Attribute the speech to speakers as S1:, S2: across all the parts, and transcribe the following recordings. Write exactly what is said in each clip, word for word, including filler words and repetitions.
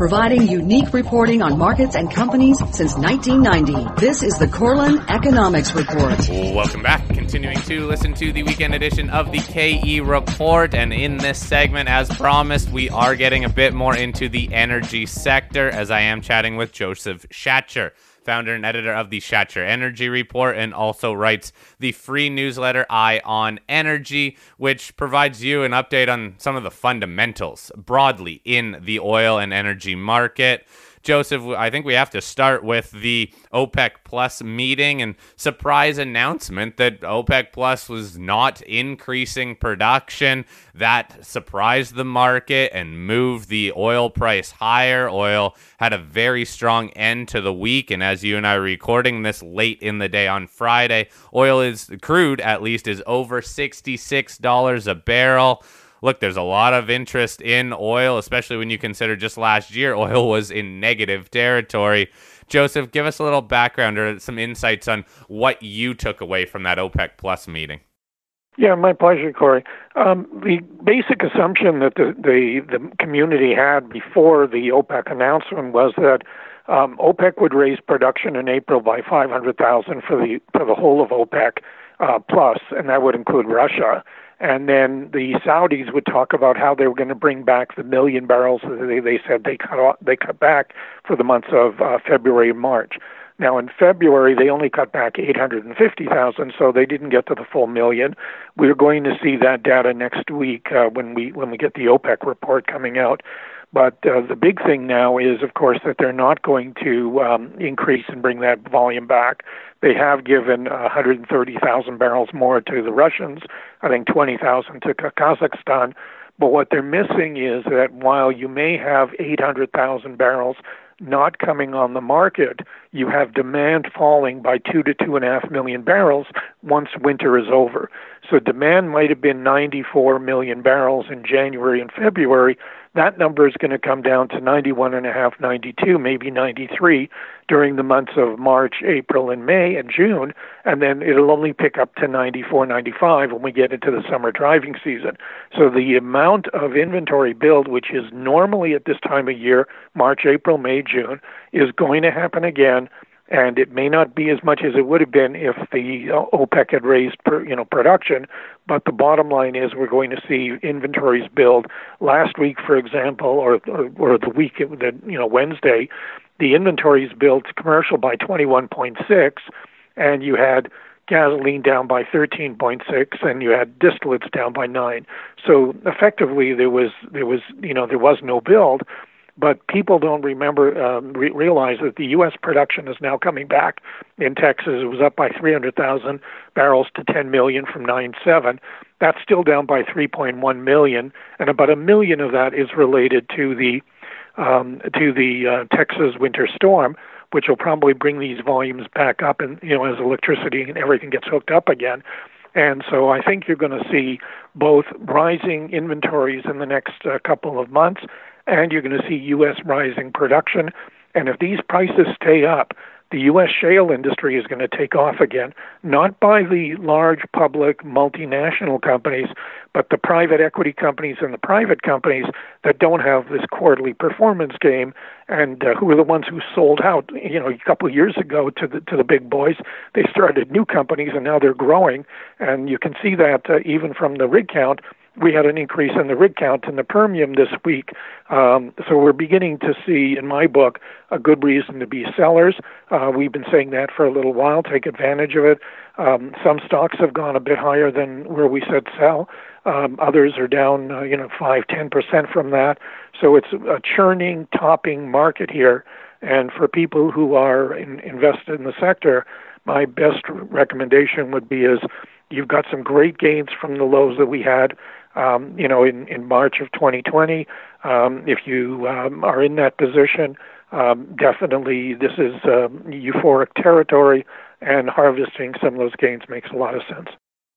S1: providing unique reporting on markets and companies since nineteen ninety. This is the Korelin Economics Report.
S2: Welcome back. Continuing to listen to the weekend edition of the K E Report. And in this segment, as promised, we are getting a bit more into the energy sector as I am chatting with Joseph Schacher, founder and editor of the Schacher Energy Report, and also writes the free newsletter Eye on Energy, which provides you an update on some of the fundamentals broadly in the oil and energy market. Joseph, I think we have to start with the OPEC Plus meeting and surprise announcement that OPEC Plus was not increasing production. That surprised the market and moved the oil price higher. Oil had a very strong end to the week, and as you and I are recording this late in the day on Friday, oil is, crude at least, is over sixty-six dollars a barrel. Look, there's a lot of interest in oil, especially when you consider just last year oil was in negative territory. Joseph, give us a little background or some insights on what you took away from that OPEC Plus meeting.
S3: Yeah, my pleasure, Corey. Um, the basic assumption that the, the, the community had before the OPEC announcement was that um, OPEC would raise production in April by five hundred thousand for the for the whole of OPEC uh, Plus, and that would include Russia. And then the Saudis would talk about how they were going to bring back the million barrels that they, they said they cut off, they cut back for the months of uh, February and March. Now, in February, they only cut back eight hundred fifty thousand, so they didn't get to the full million. We're going to see that data next week uh, when we when we get the OPEC report coming out. But uh, the big thing now is, of course, that they're not going to um, increase and bring that volume back. They have given uh, one hundred thirty thousand barrels more to the Russians, I think twenty thousand to Kazakhstan. But what they're missing is that while you may have eight hundred thousand barrels not coming on the market, you have demand falling by two to two and a half million barrels once winter is over. So demand might have been ninety-four million barrels in January and February. That number is going to come down to ninety-one and a half, ninety-two, maybe ninety-three during the months of March, April, and May and June, and then it'll only pick up to ninety-four, ninety-five when we get into the summer driving season. So the amount of inventory build, which is normally at this time of year, March, April, May, June, is going to happen again. And it may not be as much as it would have been if the OPEC had raised, per, you know, production. But the bottom line is we're going to see inventories build. Last week, for example, or or, or the week, the, you know, Wednesday, the inventories built commercial by twenty-one point six, and you had gasoline down by thirteen point six, and you had distillates down by nine. So effectively, there was there was you know there was no build. But people don't remember, um, re- realize that the U S production is now coming back in Texas. It was up by three hundred thousand barrels to ten million from nine point seven. That's still down by three point one million, and about a million of that is related to the um, to the uh, Texas winter storm, which will probably bring these volumes back up, and you know as electricity and everything gets hooked up again. And so I think you're going to see both rising inventories in the next uh, couple of months, and you're going to see U S rising production. And if these prices stay up, the U S shale industry is going to take off again, not by the large public multinational companies, but the private equity companies and the private companies that don't have this quarterly performance game, and uh, who are the ones who sold out, you know, a couple of years ago to the to the big boys. They started new companies, and now they're growing, and you can see that uh, even from the rig count. We had an increase in the rig count in the Permian this week. Um, so we're beginning to see, in my book, a good reason to be sellers. Uh, we've been saying that for a little while. Take advantage of it. Um, some stocks have gone a bit higher than where we said sell. Um, others are down, uh, you know, five, ten percent from that. So it's a churning, topping market here. And for people who are in, invested in the sector, my best recommendation would be is you've got some great gains from the lows that we had. Um, you know, in, in March of twenty twenty, um, if you um, are in that position, um, definitely this is um, euphoric territory, and harvesting some of those gains makes a lot of sense.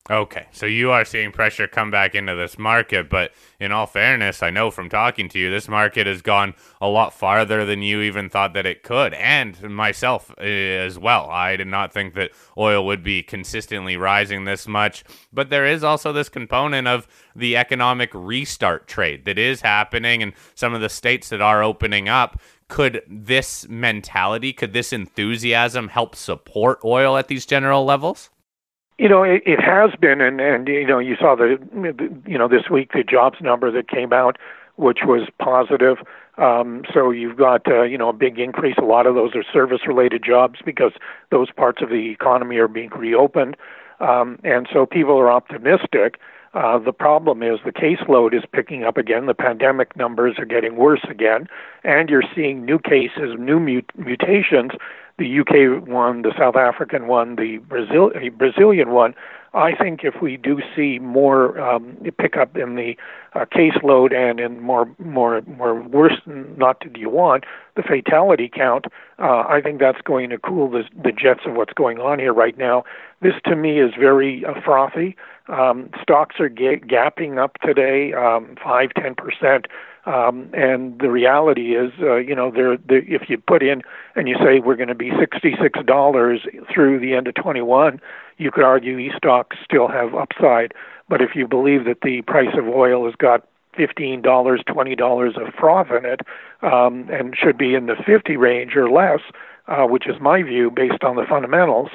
S2: Okay, so you are seeing pressure come back into this market, but in all fairness, I know from talking to you, this market has gone a lot farther than you even thought that it could, and myself uh, as well. I did not think that oil would be consistently rising this much, but there is also this component of the economic restart trade that is happening, and some of the states that are opening up. Could this mentality, could this enthusiasm help support oil at these general levels?
S3: You know, it, it has been, and, and, you know, you saw the, you know, this week, the jobs number that came out, which was positive. Um, so you've got, uh, you know, a big increase. A lot of those are service-related jobs because those parts of the economy are being reopened. Um, and so people are optimistic. Uh, the problem is the caseload is picking up again. The pandemic numbers are getting worse again, and you're seeing new cases, new mut- mutations. The U K one, the South African one, the Brazil- Brazilian one. I think if we do see more um, pickup in the uh, caseload and in more, more, more worse, not do you want, the fatality count, uh, I think that's going to cool the, the jets of what's going on here right now. This, to me, is very uh, frothy. Um, stocks are ga- gapping up today, um, five, ten percent. Um, and the reality is, uh, you know, they're, they're, if you put in and you say we're going to be sixty-six dollars through the end of twenty-one, you could argue these stocks still have upside. But if you believe that the price of oil has got fifteen dollars, twenty dollars of froth in it, um, and should be in the fifty range or less, uh, which is my view based on the fundamentals,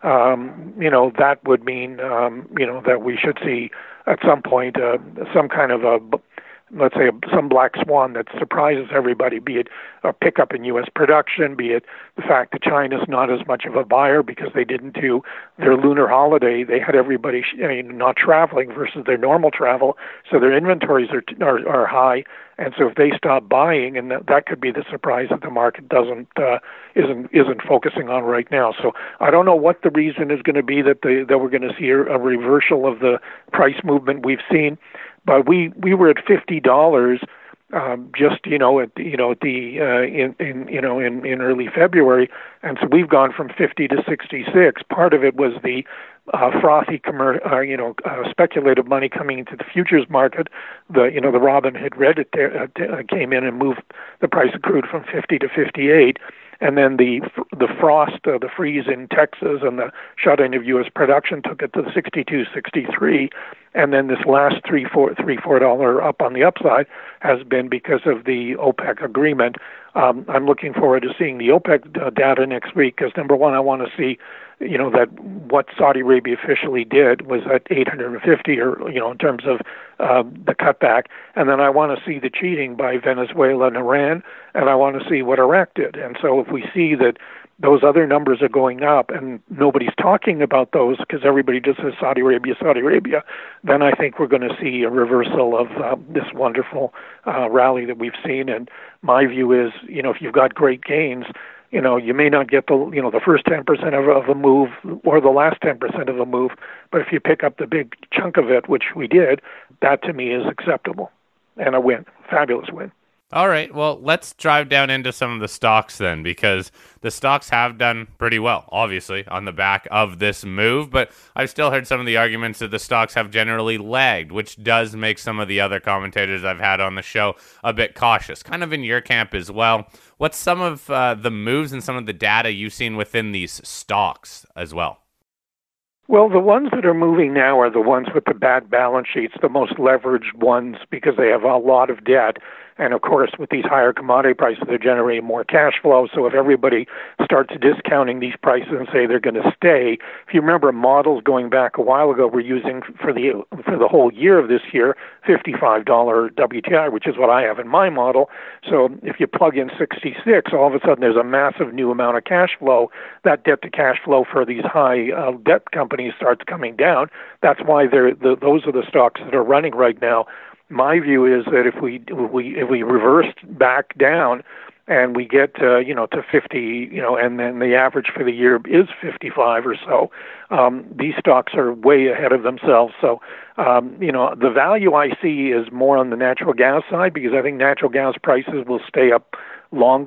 S3: um, you know, that would mean, um, you know, that we should see at some point uh, some kind of a, let's say, some black swan that surprises everybody, be it a pickup in U S production, be it the fact that China's not as much of a buyer because they didn't do their lunar holiday. They had everybody I mean, not traveling versus their normal travel, so their inventories are, are, are high. And so if they stop buying, and that, that could be the surprise that the market doesn't uh, isn't isn't focusing on right now. So I don't know what the reason is going to be that the, that we're going to see a, a reversal of the price movement we've seen. But we, we were at fifty dollars um, just you know at the, you know at the uh, in, in you know in, in early February, and so we've gone from fifty to sixty-six. Part of it was the uh, frothy commer- uh, you know uh, speculative money coming into the futures market. The you know the Robinhood Reddit uh, came in and moved the price of crude from fifty to fifty-eight. And then the the frost, uh, the freeze in Texas, and the shut-in of U S production took it to sixty-two, sixty-three. And then this last three, four, three, four dollar up on the upside has been because of the OPEC agreement. Um, I'm looking forward to seeing the OPEC uh, data next week because number one, I want to see, you know, that what Saudi Arabia officially did was at eight hundred fifty, or you know, in terms of uh, the cutback, and then I want to see the cheating by Venezuela and Iran, and I want to see what Iraq did. And so if we see that those other numbers are going up and nobody's talking about those because everybody just says Saudi Arabia, Saudi Arabia, then I think we're going to see a reversal of uh, this wonderful uh, rally that we've seen. And my view is, you know, if you've got great gains, you know, you may not get the, you know, the first ten percent of, of a move or the last ten percent of a move, but if you pick up the big chunk of it, which we did, that to me is acceptable and a win, fabulous win.
S2: All right, well, let's drive down into some of the stocks then, because the stocks have done pretty well, obviously, on the back of this move, but I've still heard some of the arguments that the stocks have generally lagged, which does make some of the other commentators I've had on the show a bit cautious, kind of in your camp as well. What's some of uh, the moves and some of the data you've seen within these stocks as well?
S3: Well, the ones that are moving now are the ones with the bad balance sheets, the most leveraged ones because they have a lot of debt. And of course, with these higher commodity prices, they're generating more cash flow. So if everybody starts discounting these prices and say they're going to stay, if you remember models going back a while ago, we're using for the for the whole year of this year, fifty-five dollars W T I, which is what I have in my model. So if you plug in sixty-six, all of a sudden there's a massive new amount of cash flow. That debt to cash flow for these high uh, debt companies starts coming down. That's why they're the, those are the stocks that are running right now. My view is that if we if we if we reversed back down and we get uh, you know to fifty, you know, and then the average for the year is fifty-five or so, um, these stocks are way ahead of themselves. So um, you know the value I see is more on the natural gas side because I think natural gas prices will stay up longer.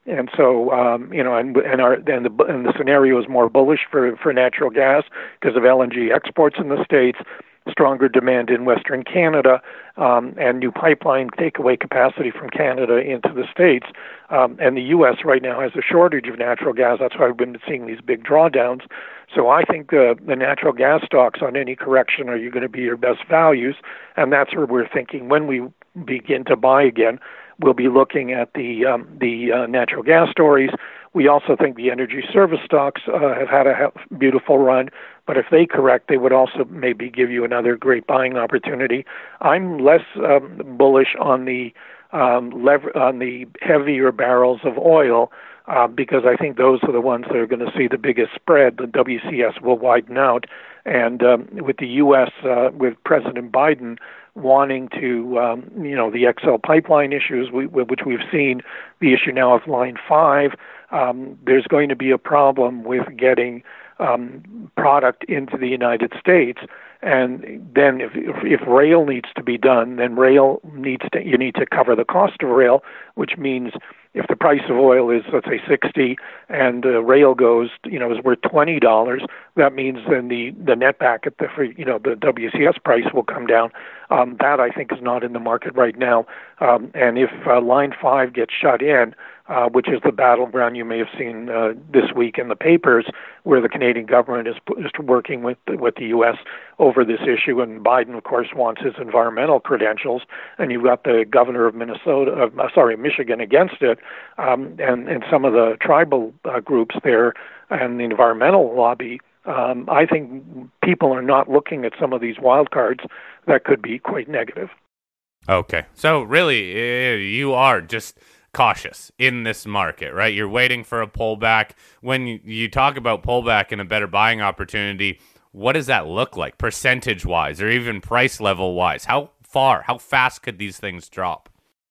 S3: And so, um, you know, and and, our, and the and the scenario is more bullish for, for natural gas because of L N G exports in the States, stronger demand in Western Canada, um, and new pipeline takeaway capacity from Canada into the States. Um, and the U S right now has a shortage of natural gas. That's why we've been seeing these big drawdowns. So I think uh, the natural gas stocks on any correction are you going to be your best values, and that's where we're thinking when we begin to buy again. We'll be looking at the um, the uh, natural gas stories. We also think the energy service stocks uh, have had a beautiful run, but if they correct, they would also maybe give you another great buying opportunity. I'm less um, bullish on the um, lever- on the heavier barrels of oil uh, because I think those are the ones that are going to see the biggest spread. The W C S will widen out, and um, with the U S, uh, with President Biden wanting to, um, you know, the X L pipeline issues, we, which we've seen, the issue now of Line five, um, there's going to be a problem with getting um, product into the United States. And then if, if if rail needs to be done, then rail needs to, you need to cover the cost of rail, which means if the price of oil is, let's say, sixty and uh, rail goes, you know, is worth twenty dollars, that means then the, the net back at the, you know, the W C S price will come down. Um, that, I think, is not in the market right now. Um, and if uh, Line five gets shut in, uh, which is the battleground you may have seen uh, this week in the papers, where the Canadian government is, is working with, with the U S over this issue, and Biden, of course, wants his environmental credentials, and you've got the governor of Minnesota, uh, sorry, Michigan against it, um, and, and some of the tribal uh, groups there and the environmental lobby. Um, I think people are not looking at some of these wild cards that could be quite negative.
S2: Okay. So really, you are just cautious in this market, right? You're waiting for a pullback. When you talk about pullback and a better buying opportunity, what does that look like percentage-wise or even price level-wise? How far, how fast could these things drop?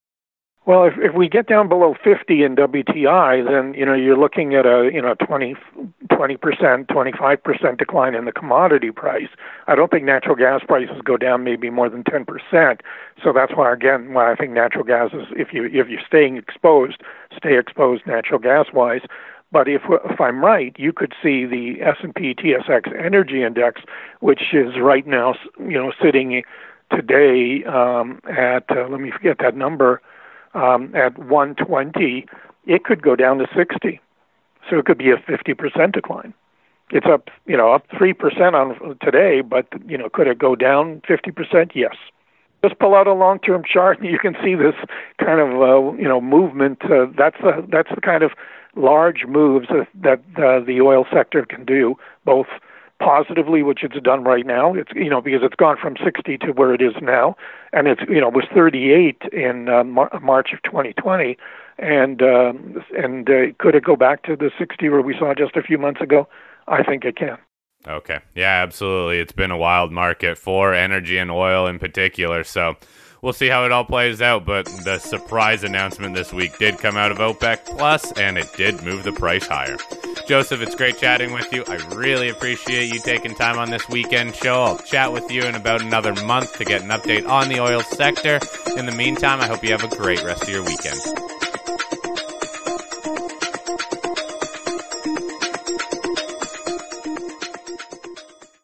S3: Well, if if we get down below fifty in W T I, then you know you're looking at a you know twenty percent, twenty-five percent decline in the commodity price. I don't think natural gas prices go down maybe more than ten percent. So that's why again why I think natural gas is, if you if you're staying exposed, stay exposed natural gas wise. But if if I'm right, you could see the S and P T S X Energy Index, which is right now you know sitting today um, at uh, let me forget that number. Um, at one twenty, it could go down to sixty. So it could be a fifty percent decline. It's up, you know, up three percent on today, but, you know, could it go down fifty percent? Yes. Just pull out a long-term chart and you can see this kind of, uh, you know, movement. Uh, that's, the, that's the kind of large moves that, that uh, the oil sector can do, both positively, which it's done right now. It's, you know, because it's gone from sixty to where it is now, and it's, you know, was thirty-eight in uh, Mar- March of twenty twenty, and um, and uh, could it go back to the sixty where we saw just a few months ago? I think it can.
S2: Okay, yeah, absolutely. It's been a wild market for energy and oil in particular, so we'll see how it all plays out. But the surprise announcement this week did come out of OPEC Plus, and it did move the price higher. Joseph, it's great chatting with you. I really appreciate you taking time on this weekend show. I'll chat with you in about another month to get an update on the oil sector. In the meantime, I hope you have a great rest of your weekend.